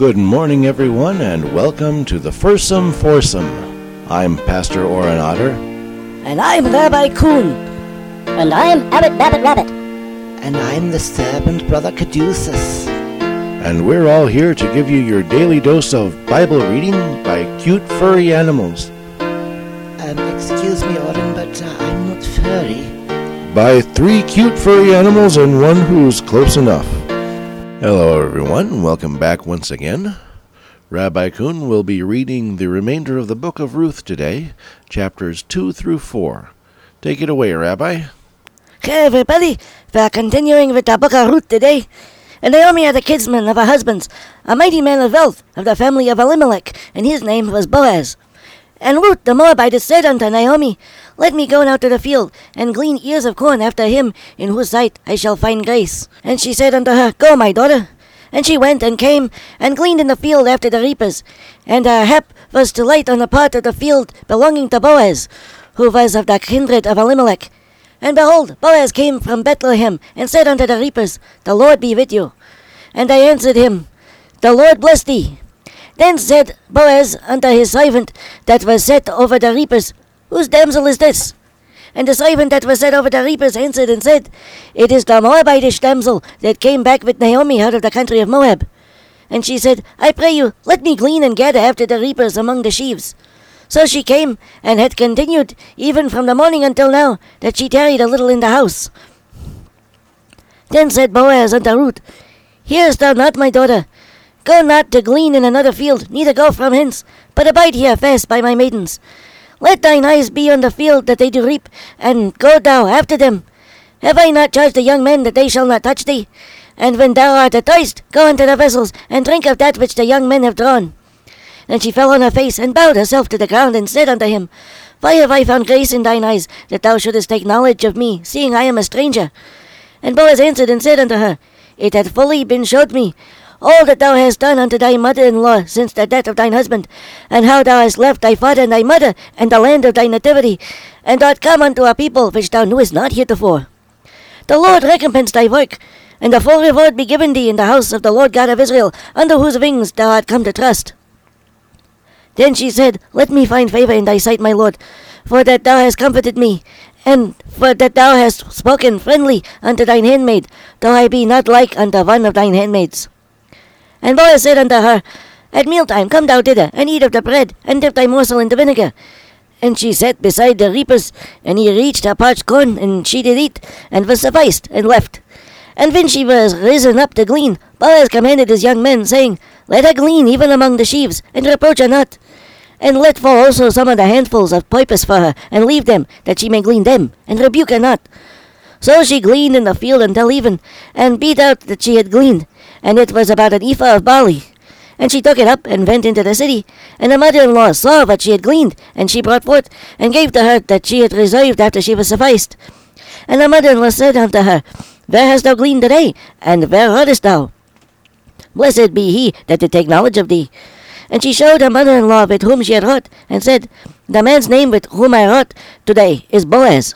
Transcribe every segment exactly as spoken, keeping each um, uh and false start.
Good morning, everyone, and welcome to the Fursome Foursome. I'm Pastor Oren Otter. And I'm Rabbi Kuhn. And I'm Abbot Babbitt Rabbit. And I'm the servant Brother Caduceus. And we're all here to give you your daily dose of Bible reading by cute furry animals. Um, excuse me, Oren, but uh, I'm not furry. By three cute furry animals and one who's close enough. Hello, everyone. Welcome back once again. Rabbi Kuhn will be reading the remainder of the book of Ruth today, chapters two through four. Take it away, Rabbi. Okay, everybody, we're continuing with the book of Ruth today. And Naomi had a kinsman of her husband's, a mighty man of wealth of the family of Elimelech, and his name was Boaz. And Ruth the Moabitess said unto Naomi, Let me go now to the field, and glean ears of corn after him, in whose sight I shall find grace. And she said unto her, Go, my daughter. And she went and came, and gleaned in the field after the reapers. And her hap was to light on the part of the field belonging to Boaz, who was of the kindred of Elimelech. And behold, Boaz came from Bethlehem, and said unto the reapers, The Lord be with you. And they answered him, The Lord bless thee. Then said Boaz unto his servant that was set over the reapers, Whose damsel is this? And the servant that was set over the reapers answered and said, It is the Moabitish damsel that came back with Naomi out of the country of Moab. And she said, I pray you, let me glean and gather after the reapers among the sheaves. So she came, and had continued even from the morning until now, that she tarried a little in the house. Then said Boaz unto Ruth, Hearest thou not, my daughter? Go not to glean in another field, neither go from hence, but abide here fast by my maidens. Let thine eyes be on the field that they do reap, and go thou after them. Have I not charged the young men that they shall not touch thee? And when thou art athirst, go unto the vessels, and drink of that which the young men have drawn. And she fell on her face, and bowed herself to the ground, and said unto him, Why have I found grace in thine eyes, that thou shouldest take knowledge of me, seeing I am a stranger? And Boaz answered and said unto her, It hath fully been showed me, all that thou hast done unto thy mother-in-law since the death of thine husband, and how thou hast left thy father and thy mother, and the land of thy nativity, and art come unto a people which thou knewest not heretofore. The Lord recompense thy work, and the full reward be given thee in the house of the Lord God of Israel, under whose wings thou art come to trust. Then she said, Let me find favor in thy sight, my lord, for that thou hast comforted me, and for that thou hast spoken friendly unto thine handmaid, though I be not like unto one of thine handmaids. And Boaz said unto her, At mealtime come thou thither, and eat of the bread, and dip thy morsel in the vinegar. And she sat beside the reapers, and he reached her parched corn, and she did eat, and was sufficed, and left. And when she was risen up to glean, Boaz commanded his young men, saying, Let her glean even among the sheaves, and reproach her not. And let fall also some of the handfuls of purpose for her, and leave them, that she may glean them, and rebuke her not. So she gleaned in the field until even, and beat out that she had gleaned, and it was about an ephah of barley. And she took it up, and went into the city. And her mother-in-law saw what she had gleaned, and she brought forth, and gave to her that she had reserved after she was sufficed. And her mother-in-law said unto her, Where hast thou gleaned today, and where wroughest thou? Blessed be he that did take knowledge of thee. And she showed her mother-in-law with whom she had wrought, and said, The man's name with whom I wrought today is Boaz.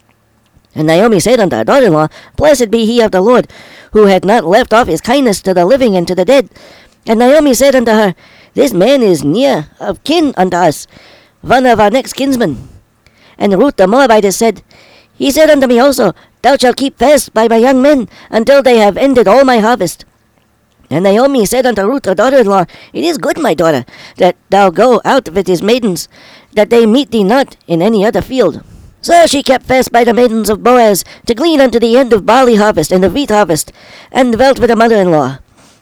And Naomi said unto her daughter-in-law, Blessed be he of the Lord, who hath not left off his kindness to the living and to the dead. And Naomi said unto her, This man is near of kin unto us, one of our next kinsmen. And Ruth the Moabitess said, He said unto me also, Thou shalt keep fast by my young men, until they have ended all my harvest. And Naomi said unto Ruth her daughter-in-law, It is good, my daughter, that thou go out with his maidens, that they meet thee not in any other field. So she kept fast by the maidens of Boaz, to glean unto the end of barley harvest and of wheat harvest, and dwelt with her mother-in-law.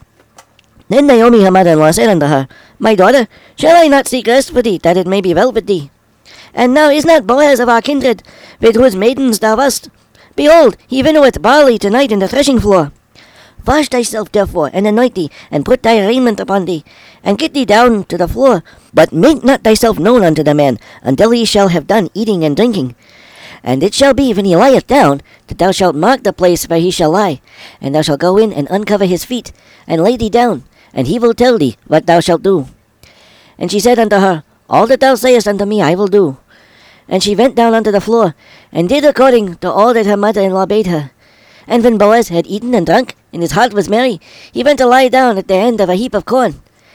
Then Naomi her mother-in-law said unto her, My daughter, shall I not seek rest for thee, that it may be well with thee? And now is not Boaz of our kindred, with whose maidens thou wast? Behold, he winnoweth barley tonight in the threshing floor. Wash thyself therefore, and anoint thee, and put thy raiment upon thee, and get thee down to the floor, but make not thyself known unto the man, until he shall have done eating and drinking. And it shall be, when he lieth down, that thou shalt mark the place where he shall lie, and thou shalt go in and uncover his feet, and lay thee down, and he will tell thee what thou shalt do. And she said unto her, All that thou sayest unto me I will do. And she went down unto the floor, and did according to all that her mother-in-law bade her. And when Boaz had eaten and drunk, and his heart was merry, he went to lie down at the end of a heap of corn.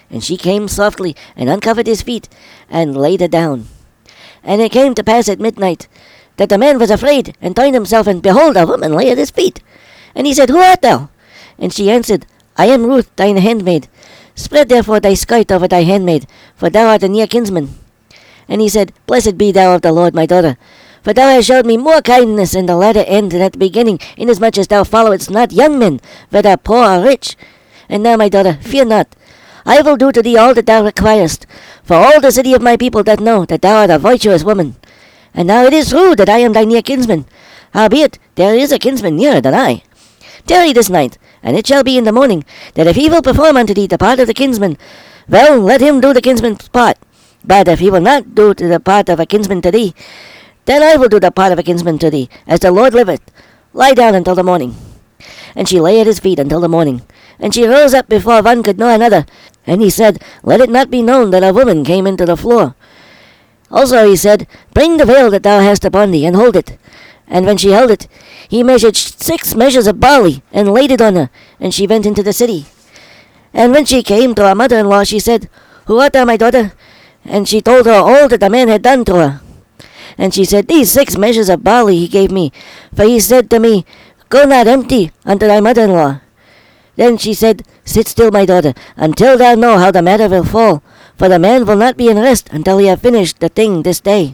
And she came softly, and uncovered his feet, and laid it down. And it came to pass at midnight, that the man was afraid, and turned himself, and behold, a woman lay at his feet. And he said, Who art thou? And she answered, I am Ruth, thine handmaid. Spread therefore thy skirt over thy handmaid, for thou art a near kinsman. And he said, Blessed be thou of the Lord, my daughter, for thou hast showed me more kindness in the latter end than at the beginning, inasmuch as thou followest not young men, whether poor or rich. And now, my daughter, fear not. I will do to thee all that thou requirest, for all the city of my people doth know that thou art a virtuous woman. And now it is true that I am thy near kinsman, howbeit there is a kinsman nearer than I. Tarry this night, and it shall be in the morning, that if he will perform unto thee the part of the kinsman, well, let him do the kinsman's part. But if he will not do to the part of a kinsman to thee, then I will do the part of a kinsman to thee, as the Lord liveth. Lie down until the morning. And she lay at his feet until the morning. And she rose up before one could know another. And he said, Let it not be known that a woman came into the floor. Also he said, Bring the veil that thou hast upon thee, and hold it. And when she held it, he measured six measures of barley, and laid it on her, and she went into the city. And when she came to her mother-in-law, she said, Who art thou, my daughter? And she told her all that the man had done to her. And she said, These six measures of barley he gave me, for he said to me, Go not empty unto thy mother-in-law. Then she said, Sit still, my daughter, until thou know how the matter will fall, for the man will not be in rest until he have finished the thing this day.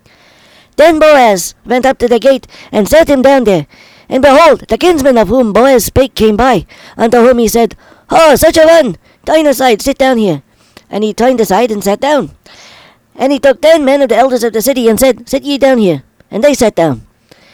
Then Boaz went up to the gate, and sat him down there. And behold, the kinsman of whom Boaz spake came by, unto whom he said, Oh, such a one! Turn aside, sit down here. And he turned aside and sat down. And he took ten men of the elders of the city, and said, Sit ye down here. And they sat down.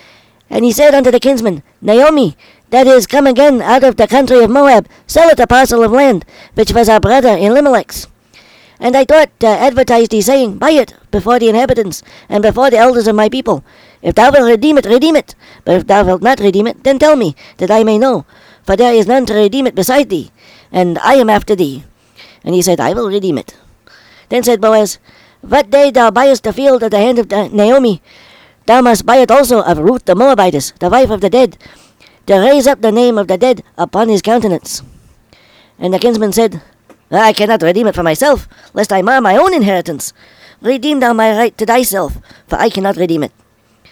And he said unto the kinsman, Naomi, that is come again out of the country of Moab, selleth a parcel of land, which was our brother Elimelech's. And I thought to advertise thee, saying, Buy it before the inhabitants, and before the elders of my people. If thou wilt redeem it, redeem it. But if thou wilt not redeem it, then tell me, that I may know. For there is none to redeem it beside thee, and I am after thee. And he said, I will redeem it. Then said Boaz, What day thou buyest the field of the hand of Naomi, thou must buy it also of Ruth the Moabitess, the wife of the dead, to raise up the name of the dead upon his countenance. And the kinsman said, I cannot redeem it for myself, lest I mar my own inheritance. Redeem thou my right to thyself, for I cannot redeem it.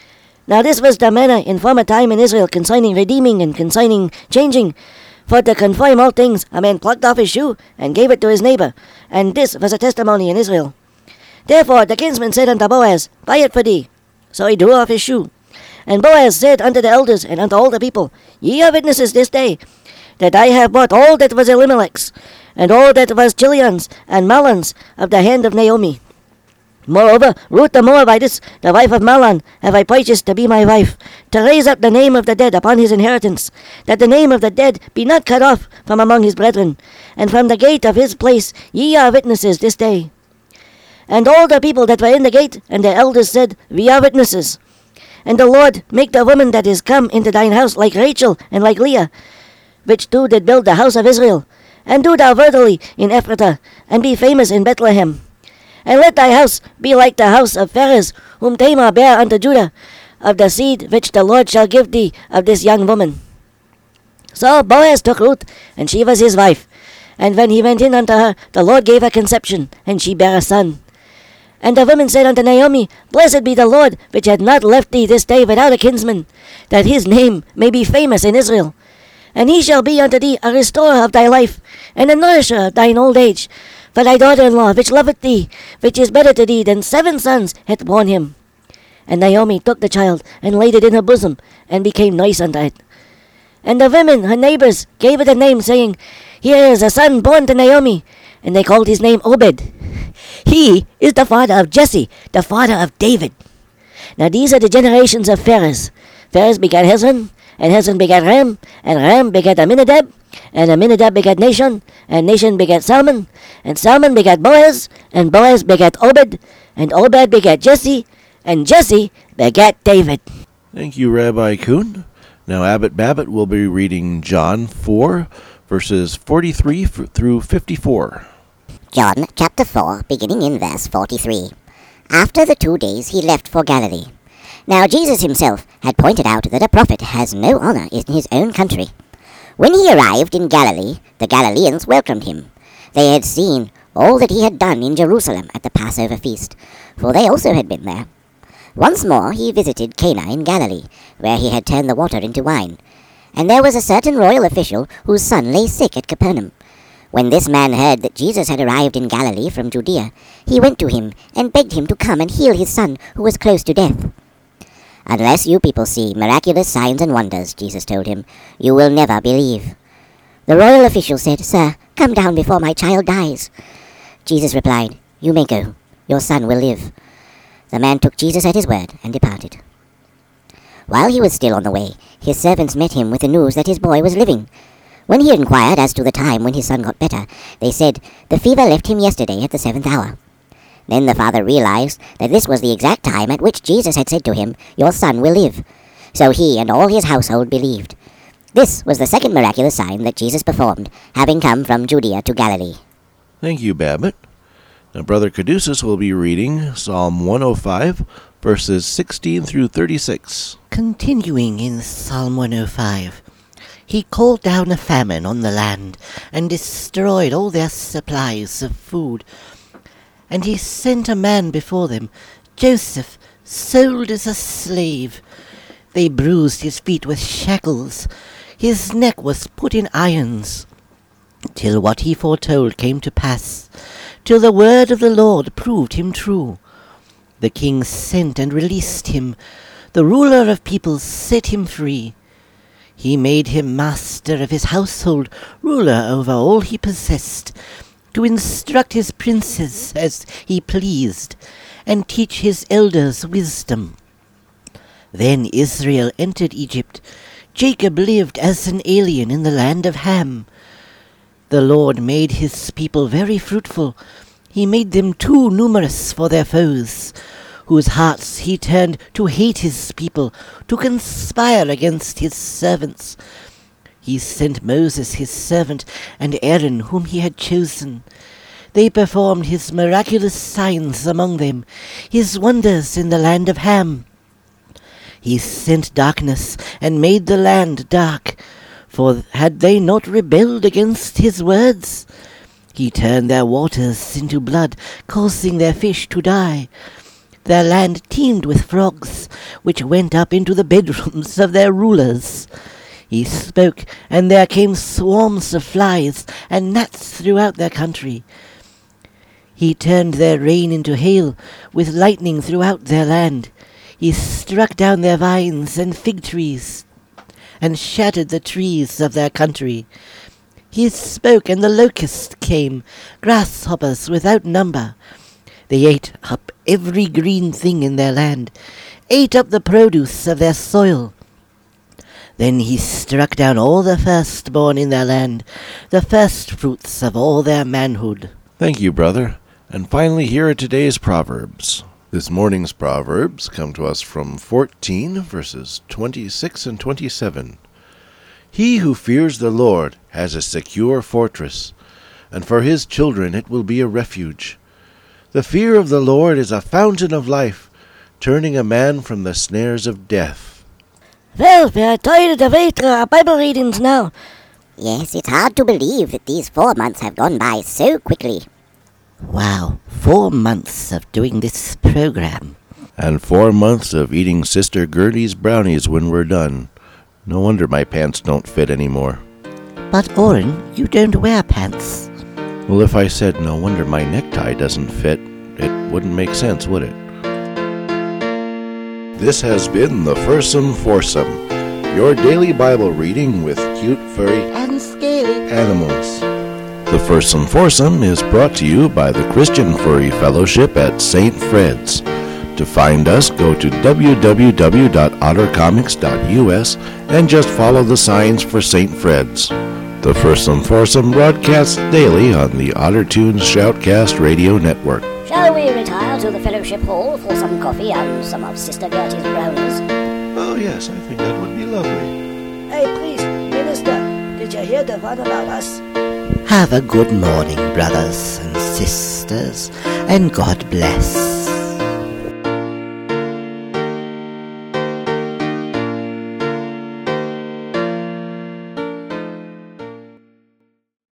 Now this was the manner in former time in Israel concerning redeeming and concerning changing. For to confirm all things, a man plucked off his shoe, and gave it to his neighbor, and this was a testimony in Israel. Therefore the kinsman said unto Boaz, Buy it for thee. So he drew off his shoe. And Boaz said unto the elders and unto all the people, Ye are witnesses this day, that I have bought all that was Elimelech's, and all that was Chilion's and Mahlon's of the hand of Naomi. Moreover, Ruth the Moabitess, the wife of Mahlon, have I purchased to be my wife, to raise up the name of the dead upon his inheritance, that the name of the dead be not cut off from among his brethren. And from the gate of his place ye are witnesses this day. And all the people that were in the gate and the elders said, We are witnesses. And the Lord make the woman that is come into thine house like Rachel and like Leah, which two did build the house of Israel. And do thou worthily in Ephratah, and be famous in Bethlehem. And let thy house be like the house of Pharez, whom Tamar bare unto Judah, of the seed which the Lord shall give thee of this young woman. So Boaz took Ruth, and she was his wife. And when he went in unto her, the Lord gave her conception, and she bare a son. And the women said unto Naomi, Blessed be the Lord, which hath not left thee this day without a kinsman, that his name may be famous in Israel. And he shall be unto thee a restorer of thy life, and a nourisher of thine old age. For thy daughter-in-law, which loveth thee, which is better to thee than seven sons, hath borne him. And Naomi took the child, and laid it in her bosom, and became nurse unto it. And the women, her neighbors, gave it a name, saying, Here is a son born to Naomi. And they called his name Obed. He is the father of Jesse, the father of David. Now these are the generations of Pharez. Pharez begat Hezron, and Hezron begat Ram, and Ram begat Aminadab, and Aminadab begat Nashon, and Nashon begat Salmon, and Salmon begat Boaz, and Boaz begat Obed, and Obed begat Jesse, and Jesse begat David. Thank you, Rabbi Kuhn. Now Abbot Babbitt will be reading John four, verses forty-three through fifty-four. John chapter four, beginning in verse forty-three. After the two days he left for Galilee. Now Jesus himself had pointed out that a prophet has no honor in his own country. When he arrived in Galilee, the Galileans welcomed him. They had seen all that he had done in Jerusalem at the Passover feast, for they also had been there. Once more he visited Cana in Galilee, where he had turned the water into wine. And there was a certain royal official whose son lay sick at Capernaum. When this man heard that Jesus had arrived in Galilee from Judea, he went to him and begged him to come and heal his son, who was close to death. "Unless you people see miraculous signs and wonders," Jesus told him, "you will never believe." The royal official said, "Sir, come down before my child dies." Jesus replied, "You may go. Your son will live." The man took Jesus at his word and departed. While he was still on the way, his servants met him with the news that his boy was living. When he inquired as to the time when his son got better, they said, "The fever left him yesterday at the seventh hour." Then the father realized that this was the exact time at which Jesus had said to him, "Your son will live." So he and all his household believed. This was the second miraculous sign that Jesus performed, having come from Judea to Galilee. Thank you, Babbitt. Now, Brother Caduceus will be reading Psalm one oh five, verses sixteen through thirty-six. Continuing in Psalm one oh five, he called down a famine on the land and destroyed all their supplies of food. And he sent a man before them, Joseph, sold as a slave. They bruised his feet with shackles. His neck was put in irons, till what he foretold came to pass, till the word of the Lord proved him true. The king sent and released him. The ruler of peoples set him free. He made him master of his household, ruler over all he possessed, to instruct his princes as he pleased, and teach his elders wisdom. Then Israel entered Egypt. Jacob lived as an alien in the land of Ham. The Lord made his people very fruitful. He made them too numerous for their foes, whose hearts he turned to hate his people, to conspire against his servants. He sent Moses his servant, and Aaron whom he had chosen. They performed his miraculous signs among them, his wonders in the land of Ham. He sent darkness, and made the land dark, for had they not rebelled against his words? He turned their waters into blood, causing their fish to die. Their land teemed with frogs, which went up into the bedrooms of their rulers. He spoke, and there came swarms of flies and gnats throughout their country. He turned their rain into hail, with lightning throughout their land. He struck down their vines and fig trees, and shattered the trees of their country. He spoke, and the locust came, grasshoppers without number. They ate up every green thing in their land, ate up the produce of their soil. Then he struck down all the firstborn in their land, the firstfruits of all their manhood. Thank you, brother. And finally, here are today's Proverbs. This morning's Proverbs come to us from fourteen, verses twenty-six and twenty-seven. He who fears the Lord has a secure fortress, and for his children it will be a refuge. The fear of the Lord is a fountain of life, turning a man from the snares of death. Well, we are tired of eight uh, Bible readings now. Yes, it's hard to believe that these four months have gone by so quickly. Wow, four months of doing this program. And four months of eating Sister Gertie's brownies when we're done. No wonder my pants don't fit anymore. But, Oren, you don't wear pants. Well, if I said no wonder my necktie doesn't fit, it wouldn't make sense, would it? This has been the Fursome Foursome, your daily Bible reading with cute, furry, And scaly animals. The Fursome Foursome is brought to you by the Christian Furry Fellowship at Saint Fred's. To find us, go to w w w dot otter comics dot u s and just follow the signs for Saint Fred's. The Fursome Foursome broadcasts daily on the Otter Tunes Shoutcast Radio Network. Shall we retire to the Fellowship Hall for some coffee and some of Sister Gertie's brownies? Oh yes, I think that would be lovely. Hey, please, Minister, did you hear the one about us? Have a good morning, brothers and sisters, and God bless.